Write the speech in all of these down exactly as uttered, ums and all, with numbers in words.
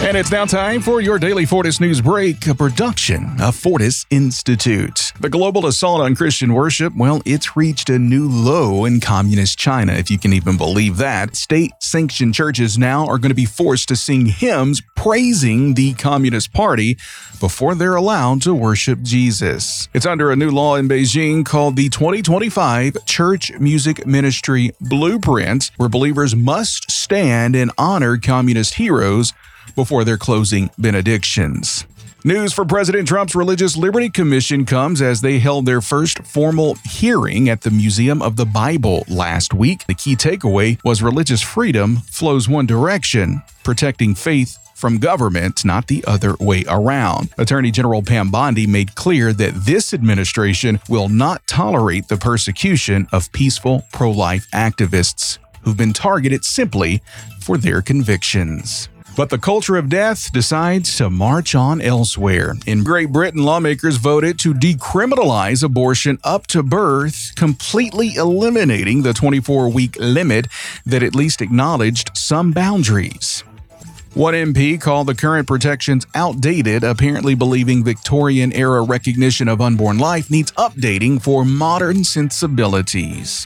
And it's now time for your daily Fortis News Break, a production of Fortis Institute. The global assault on Christian worship, well, it's reached a new low in communist China, if you can even believe that. State-sanctioned churches now are going to be forced to sing hymns praising the Communist Party before they're allowed to worship Jesus. It's under a new law in Beijing called the twenty twenty-five Church Music Ministry Blueprint, where believers must stand and honor communist heroes before their closing benedictions. News for President Trump's Religious Liberty Commission comes as they held their first formal hearing at the Museum of the Bible last week. The key takeaway was religious freedom flows one direction, protecting faith from government, not the other way around. Attorney General Pam Bondi made clear that this administration will not tolerate the persecution of peaceful pro-life activists who've been targeted simply for their convictions. But the culture of death decides to march on elsewhere. In Great Britain, lawmakers voted to decriminalize abortion up to birth, completely eliminating the twenty-four week limit that at least acknowledged some boundaries. One M P called the current protections outdated, apparently believing Victorian-era recognition of unborn life needs updating for modern sensibilities.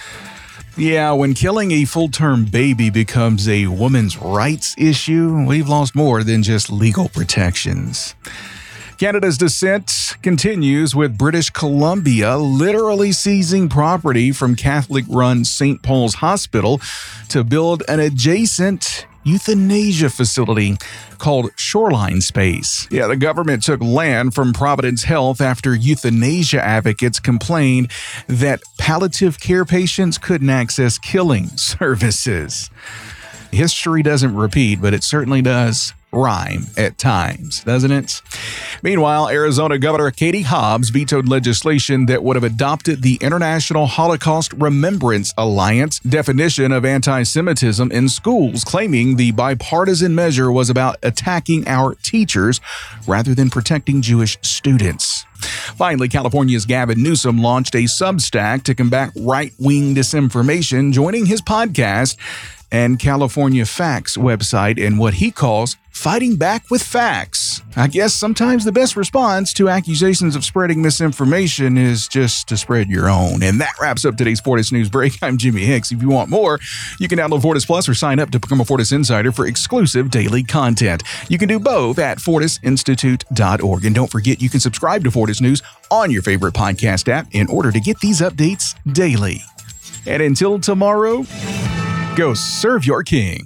Yeah, when killing a full-term baby becomes a woman's rights issue, we've lost more than just legal protections. Canada's descent continues with British Columbia literally seizing property from Catholic-run Saint Paul's Hospital to build an adjacent euthanasia facility called Shoreline Space. Yeah, the government took land from Providence Health after euthanasia advocates complained that palliative care patients couldn't access killing services. History doesn't repeat, but it certainly does rhyme at times, doesn't it? Meanwhile, Arizona Governor Katie Hobbs vetoed legislation that would have adopted the International Holocaust Remembrance Alliance definition of anti-Semitism in schools, claiming the bipartisan measure was about attacking our teachers rather than protecting Jewish students. Finally, California's Gavin Newsom launched a Substack to combat right-wing disinformation, joining his podcast and California Facts website in what he calls fighting back with facts. I guess sometimes the best response to accusations of spreading misinformation is just to spread your own. And that wraps up today's Fortis News Break. I'm Jimmy Hicks. If you want more, you can download Fortis Plus or sign up to become a Fortis Insider for exclusive daily content. You can do both at fortis institute dot org. And don't forget, you can subscribe to Fortis News on your favorite podcast app in order to get these updates daily. And until tomorrow, go serve your king.